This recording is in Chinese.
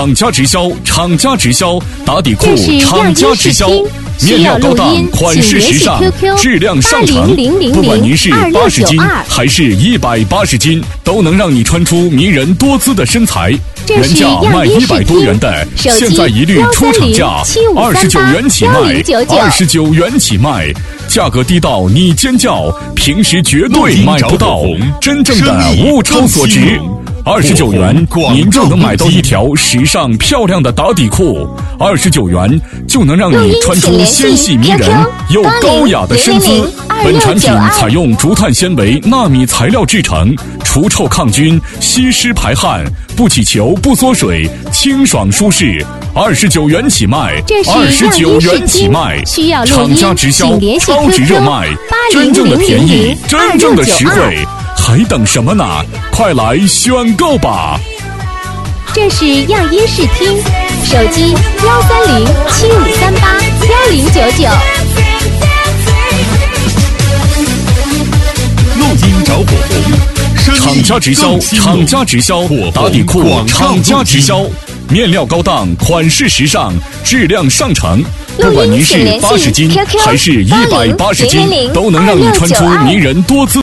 厂家直销，厂家直销，打底裤厂家直销，面料高档，款式时尚，质量上乘。不管您是80斤还是180斤，都能让你穿出迷人多姿的身材。原价卖100多元的，现在一律出厂价29元起卖，29元起卖，价格低到你尖叫，平时绝对买不到，真正的物超所值。29元，您就能买到一条时尚漂亮的打底裤，29元就能让你穿出纤细迷人又高雅的身姿。本产品采用竹炭纤维纳米材料制成，除臭抗菌，吸湿排汗，不起球不缩水，清爽舒适。29元起卖，29元起卖，厂家直销，超值热卖，真正的便宜，真正的实惠。还等什么呢？快来选购吧！ 这是样音视听，手机13075381099。 录音找火红， 厂家直销，厂家直销，打底裤厂家直销，面料高档，款式时尚，质量上乘。不管您是80斤还是180斤，都能让你穿出迷人多姿。